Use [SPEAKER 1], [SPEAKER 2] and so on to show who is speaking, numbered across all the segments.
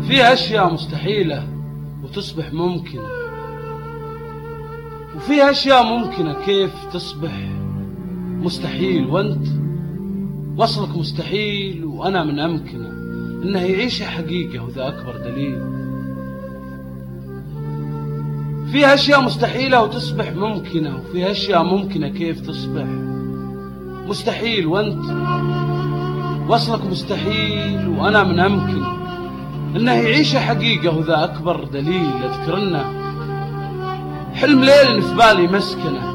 [SPEAKER 1] في أشياء مستحيلة وتصبح ممكنة، وفي أشياء ممكنة كيف تصبح مستحيل، وأنت وصلك مستحيل وأنا من أمكنه إنه يعيش حقيقة، وذا أكبر دليل. في أشياء مستحيلة وتصبح ممكنة، وفي أشياء ممكنة كيف تصبح مستحيل، وأنت وصلك مستحيل وأنا من أمكنه إنه يعيش حقيقة، وذا أكبر دليل. أذكرنا حلم ليل في بالي مسكنه،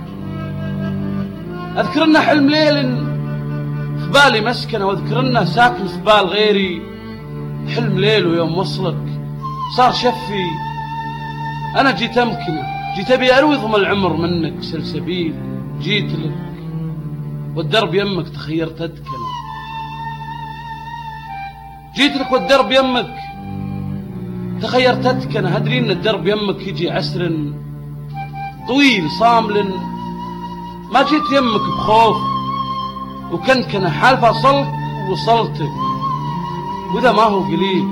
[SPEAKER 1] أذكرنا حلم ليل في بالي مسكنه، واذكرنا ساكن في بال غيري حلم ليل، ويوم وصلك صار شفي أنا جيت أمكنه، جيت أبي أروي ضم العمر منك سلسبيل، جيت لك والدرب يمك تخيرت أدكنه، جيت لك والدرب يمك تخيرت أدكنه. أدري إن الدرب يمك يجي عسر طويل صامل، ما جيت يمك بخوف وكنكنه، حال فصلت ووصلتك وذا ما هو قليل.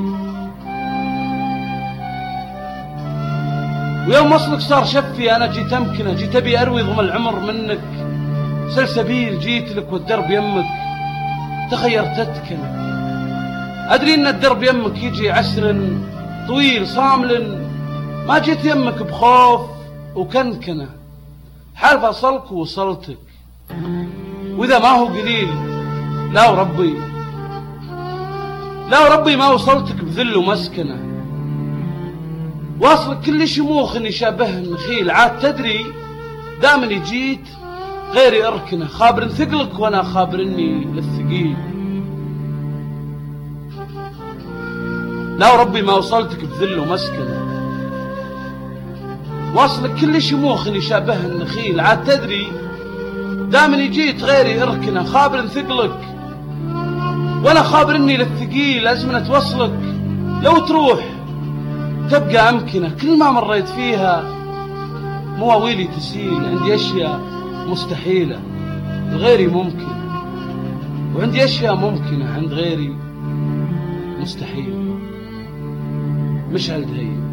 [SPEAKER 1] ويوم وصلك صار شفي أنا جيت أمكنه، جيت أبي أروي ضم العمر منك سلسبيل، جيت لك والدرب يمك تخيرت أدكنه. أدري إن الدرب يمك يجي عسر طويل صامل، ما جيت يمك بخوف وكنكنه، حال فصلك ووصلتك وإذا ما هو قليل. لا وربي، لا وربي ما وصلتك بذل ومسكنه، واصلك كل شموخ يشابه النخيل، عاد تدري دامني جيت غيري أركنه، خابر ثقلك وأنا خابرني للثقيل. لا وربي ما وصلتك بذل ومسكنه، واصلك كل شموخ يشابه النخيل، عاد تدري دامني جيت غيري أركنه، خابر ثقلك وأنا خابرني للثقيل. أزمنة وصلك لو تروح تبقى أمكنة، كل ما مريت فيها مواويلي تسيل. عندي أشياء مستحيلة لغيري ممكنة، وعندي أشياء ممكنة عند غيري مستحيل. مشعل دهي.